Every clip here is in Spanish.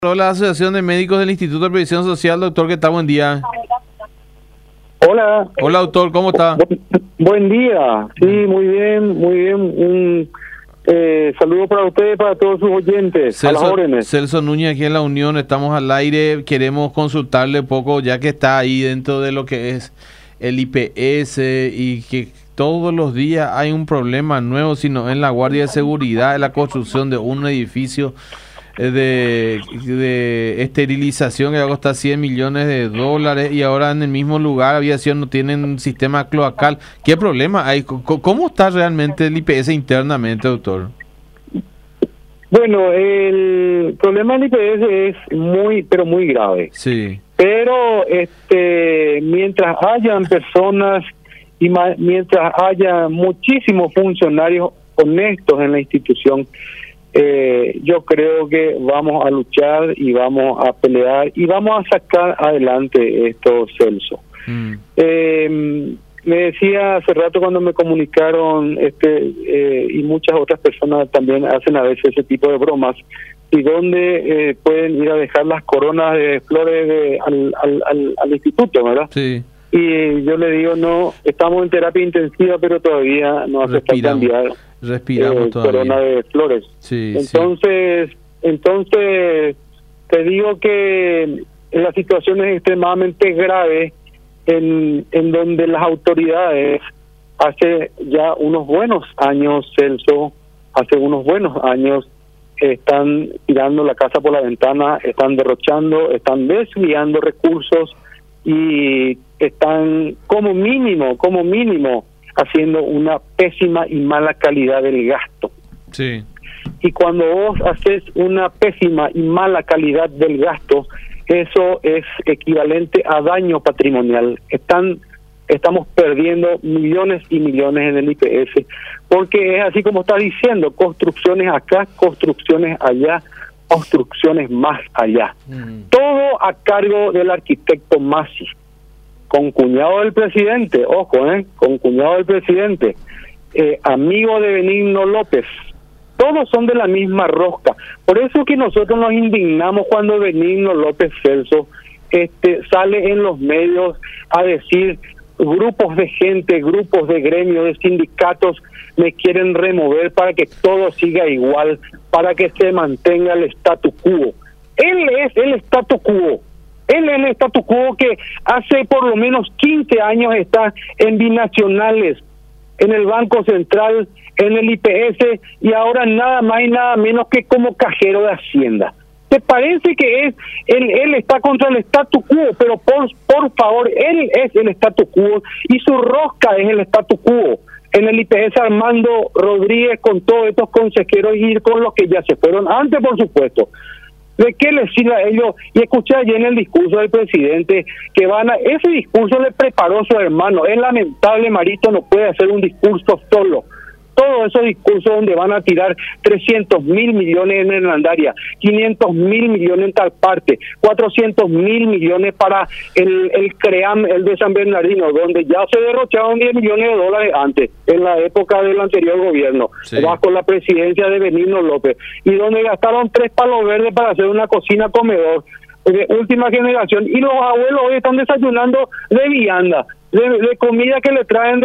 La Asociación de Médicos del Instituto de Previsión Social, doctor, ¿qué tal? Buen día. Hola. Hola, doctor, ¿cómo está? Buen día. Sí, muy bien, muy bien. Un saludo para ustedes, para todos sus oyentes. A las órdenes. Celso Núñez, aquí en la Unión, estamos al aire. Queremos consultarle un poco, ya que está ahí dentro de lo que es el IPS y que todos los días hay un problema nuevo, sino en la Guardia de Seguridad, en la construcción de un edificio de esterilización que va a costar 100 millones de dólares y ahora en el mismo lugar aviación no tienen un sistema cloacal. ¿Qué problema hay? ¿Cómo está realmente el IPS internamente, doctor? Bueno, el problema del IPS es muy, pero muy grave. Sí. Pero mientras hayan personas y mientras haya muchísimos funcionarios honestos en la institución, yo creo que vamos a luchar y vamos a pelear y vamos a sacar adelante esto, Celso. Me decía hace rato cuando me comunicaron y muchas otras personas también hacen a veces ese tipo de bromas, y dónde pueden ir a dejar las coronas de flores al instituto, ¿verdad? Sí. Y yo le digo, no, estamos en terapia intensiva, pero todavía no hace falta cambiar respiramos todavía. Corona de flores. Sí, entonces te digo que la situación es extremadamente grave en donde las autoridades hace ya unos buenos años, Celso, hace unos buenos años están tirando la casa por la ventana, están derrochando, están desviando recursos y están como mínimo haciendo una pésima y mala calidad del gasto. Sí. Y cuando vos haces una pésima y mala calidad del gasto, eso es equivalente a daño patrimonial. Estamos perdiendo millones y millones en el IPS, porque es así como está diciendo, construcciones acá, construcciones allá, construcciones más allá. Todo a cargo del arquitecto Masi, con cuñado del presidente, ojo, con cuñado del presidente, amigo de Benigno López. Todos son de la misma rosca. Por eso que nosotros nos indignamos cuando Benigno López, Celso, sale en los medios a decir: grupos de gente, grupos de gremios, de sindicatos me quieren remover para que todo siga igual, para que se mantenga el statu quo. Él es el statu quo. Él es el statu quo que hace por lo menos 15 años está en binacionales, en el Banco Central, en el IPS, y ahora nada más y nada menos que como cajero de Hacienda. ¿Te parece que él está contra el statu quo? Pero por favor, él es el statu quo y su rosca es el statu quo. En el IPS, Armando Rodríguez con todos estos consejeros y con los que ya se fueron antes, por supuesto. ¿De qué les sirve a ellos? Y escuché ayer en el discurso del presidente que ese discurso le preparó su hermano. Es lamentable, Marito no puede hacer un discurso solo. Todos esos discursos donde van a tirar 300.000 millones en Hernandaria, 500.000 millones en tal parte, 400.000 millones para el CREAM, el de San Bernardino, donde ya se derrocharon 10 millones de dólares antes, en la época del anterior gobierno, bajo la presidencia de Benigno López, y donde gastaron 3 palos verdes para hacer una cocina comedor de última generación, y los abuelos hoy están desayunando de vianda, de comida que le traen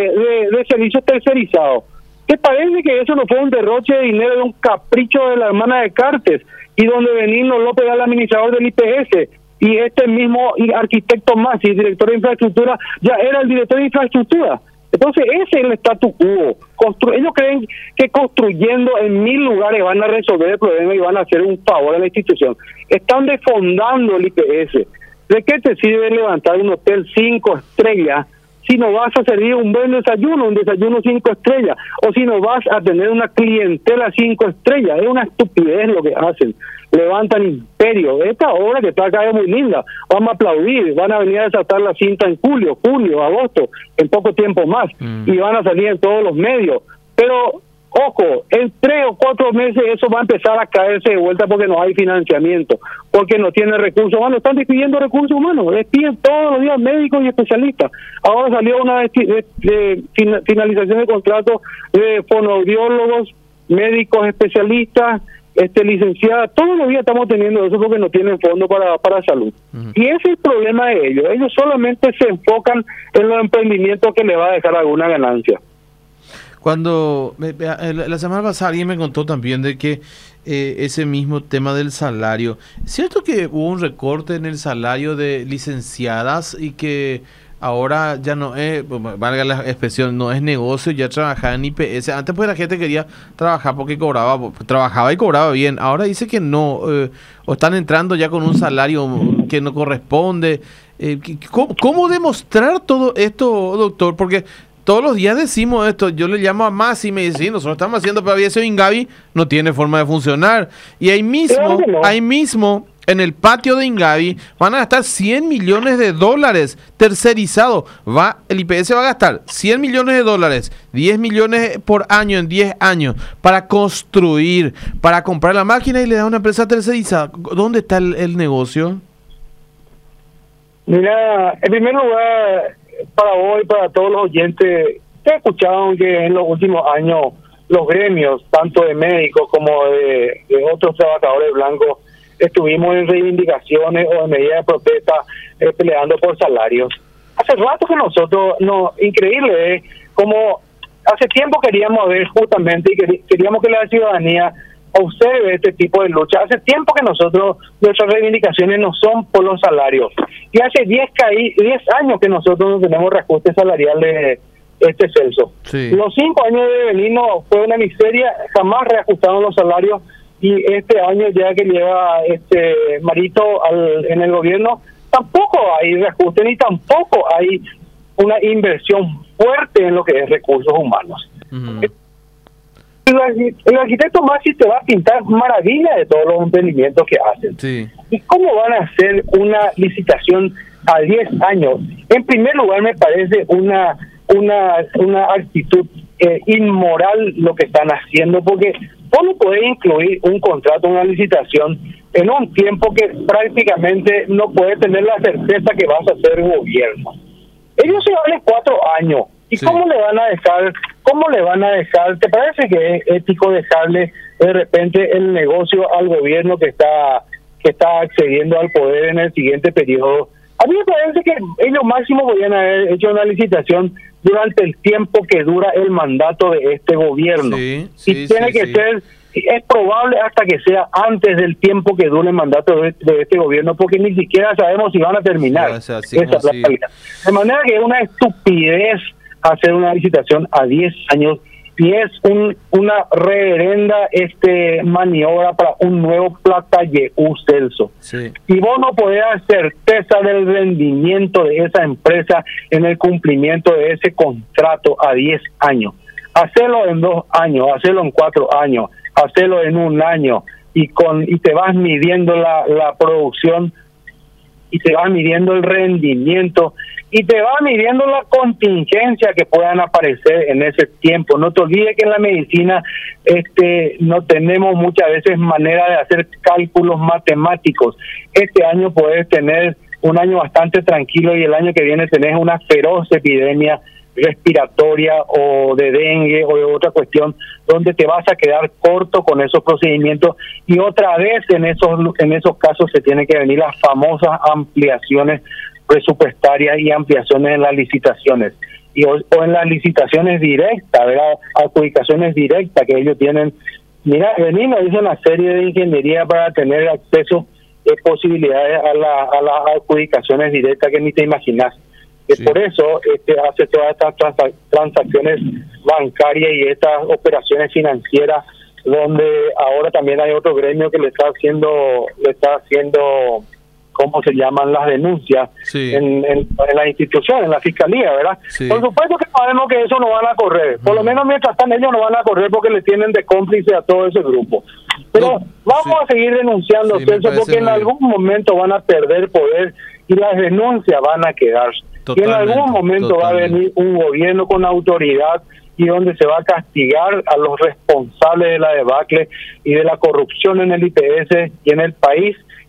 de servicios tercerizados. ¿Te parece que eso no fue un derroche de dinero, de un capricho de la hermana de Cartes, y donde Benigno López era el administrador del IPS, y este mismo arquitecto Masi, director de infraestructura, ya era el director de infraestructura? Entonces ese es el statu quo. Ellos creen que construyendo en 1000 lugares van a resolver el problema y van a hacer un favor a la institución. Están defondando el IPS. ¿De qué te sirve levantar un hotel 5 estrellas si no vas a servir un buen desayuno, un desayuno 5 estrellas? O si no vas a tener una clientela 5 estrellas. Es una estupidez lo que hacen. Levantan imperio. Esta obra que está acá es muy linda. Vamos a aplaudir. Van a venir a desatar la cinta en julio, agosto, en poco tiempo más. Y van a salir en todos los medios. Pero ojo, en 3 o 4 meses eso va a empezar a caerse de vuelta porque no hay financiamiento, porque no tiene recursos humanos. Están despidiendo recursos humanos, despiden todos los días médicos y especialistas. Ahora salió una finalización de contrato de fonoaudiólogos, médicos especialistas licenciada, todos los días estamos teniendo eso porque no tienen fondo para salud. Y ese es el problema de ellos. Ellos solamente se enfocan en los emprendimientos que le va a dejar alguna ganancia. Cuando la semana pasada alguien me contó también de que ese mismo tema del salario, ¿es cierto que hubo un recorte en el salario de licenciadas y que ahora ya no es, valga la expresión, no es negocio ya trabajar en IPS? Antes pues la gente quería trabajar porque trabajaba y cobraba bien. Ahora dice que no, o están entrando ya con un salario que no corresponde. ¿Cómo demostrar todo esto, doctor? Porque todos los días decimos esto. Yo le llamo a Masi y me dice, sí, nosotros estamos haciendo, pero ese Ingavi no tiene forma de funcionar. Y ahí mismo, en el patio de Ingavi, van a gastar $100 millones tercerizado. El IPS va a gastar $100 millones, 10 millones por año en 10 años, para construir, para comprar la máquina y le da a una empresa tercerizada. ¿Dónde está el negocio? Mira, en primer lugar, para vos y para todos los oyentes, te escucharon que en los últimos años los gremios, tanto de médicos como de otros trabajadores blancos, estuvimos en reivindicaciones o en medidas de protesta peleando por salarios. Hace rato que nosotros, increíble, como hace tiempo queríamos ver justamente y queríamos que la ciudadanía observe este tipo de lucha. Hace tiempo que nuestras reivindicaciones no son por los salarios. Y hace 10 años que nosotros no tenemos reajuste salarial de este censo. Sí. Los 5 años de Benigno fue una miseria, jamás reajustaron los salarios, y este año ya que lleva Marito en el gobierno, tampoco hay reajuste ni tampoco hay una inversión fuerte en lo que es recursos humanos. El arquitecto Masi te va a pintar maravilla de todos los emprendimientos que hacen. Sí. ¿Y cómo van a hacer una licitación a 10 años? En primer lugar, me parece una actitud inmoral lo que están haciendo, porque vos no podés incluir un contrato, una licitación, en un tiempo que prácticamente no puedes tener la certeza que vas a ser gobierno. Ellos se van 4 años. ¿Y sí, cómo le van a dejar? ¿Te parece que es ético dejarle de repente el negocio al gobierno que está accediendo al poder en el siguiente periodo? A mí me parece que ellos máximo podrían haber hecho una licitación durante el tiempo que dura el mandato de este gobierno. Y tiene que ser, es probable hasta que sea antes del tiempo que dure el mandato de este gobierno, porque ni siquiera sabemos si van a terminar. Esa es la realidad. De manera que es una estupidez hacer una licitación a 10 años y es una reverenda maniobra para un nuevo Plata-Yeu Celso. Sí. Y vos no podés hacer certeza del rendimiento de esa empresa en el cumplimiento de ese contrato a 10 años. Hacerlo en 2 años, hacerlo en 4 años, hacerlo en 1 año y te vas midiendo la producción y te vas midiendo el rendimiento y te va midiendo la contingencia que puedan aparecer en ese tiempo. No te olvides que en la medicina no tenemos muchas veces manera de hacer cálculos matemáticos. Este año puedes tener un año bastante tranquilo y el año que viene tenés una feroz epidemia respiratoria o de dengue o de otra cuestión donde te vas a quedar corto con esos procedimientos, y otra vez en esos casos se tienen que venir las famosas ampliaciones presupuestarias y ampliaciones en las licitaciones o en las licitaciones directas, ¿verdad? Adjudicaciones directas que ellos tienen. Mira, Benigno hizo una serie de ingeniería para tener acceso posibilidades a las adjudicaciones directas que ni te imaginas. Sí. Por eso hace todas estas transacciones bancarias y estas operaciones financieras, donde ahora también hay otro gremio que le está haciendo ¿cómo se llaman? Las denuncias. Sí. en la institución, en la fiscalía, ¿verdad? Sí. Por supuesto que sabemos que eso no van a correr, por lo menos mientras están ellos no van a correr porque le tienen de cómplice a todo ese grupo. Pero vamos a seguir denunciando, porque en algún momento van a perder poder y las denuncias van a quedar. Y en algún momento va a venir un gobierno con autoridad y donde se va a castigar a los responsables de la debacle y de la corrupción en el IPS y en el país,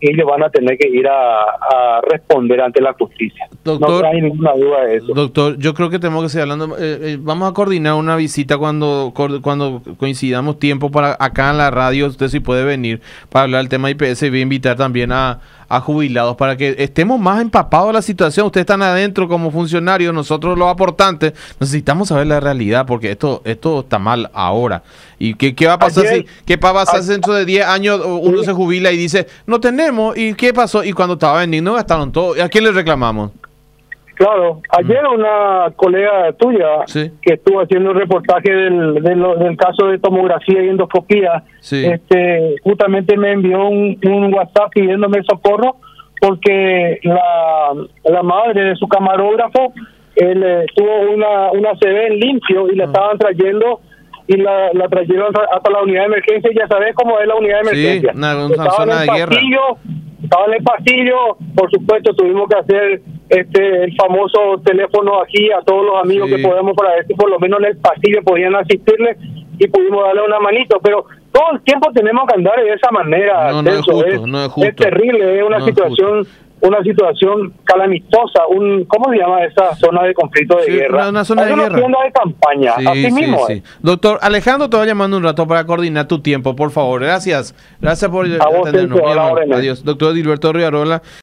ellos van a tener que ir a responder ante la justicia. Doctor, no hay ninguna duda de eso. Doctor, yo creo que tenemos que seguir hablando. Vamos a coordinar una visita cuando coincidamos tiempo para acá en la radio. Usted sí puede venir para hablar del tema IPS. Voy a invitar también a jubilados para que estemos más empapados de la situación. Ustedes están adentro como funcionarios, nosotros los aportantes necesitamos saber la realidad porque esto está mal ahora. ¿Y qué va a pasar qué va a pasar si dentro de 10 años uno se jubila y dice, no tenemos? ¿Y qué pasó? Y cuando estaba vendiendo gastaron todo. ¿A quién le reclamamos? Claro, ayer una colega tuya que estuvo haciendo un reportaje del caso de tomografía y endoscopía, justamente me envió un WhatsApp pidiéndome socorro porque la madre de su camarógrafo tuvo una CV en limpio y la estaban trayendo y la trajeron hasta la unidad de emergencia. Y ya sabes cómo es la unidad de emergencia. Una zona de guerra. Estaba en el pasillo, por supuesto tuvimos que hacer el famoso teléfono aquí a todos los amigos que podemos para ver si por lo menos en el pasillo podían asistirle y pudimos darle una manito, pero todo el tiempo tenemos que andar de esa manera. No es justo. Es terrible, es una situación calamitosa, ¿cómo se llama esa zona de conflicto de guerra? Una zona de guerra. Una de campaña, así mismo. Doctor Alejandro, te va llamando un rato para coordinar tu tiempo, por favor. Gracias por atendernos. Adiós. Doctor Edilberto Rivarola.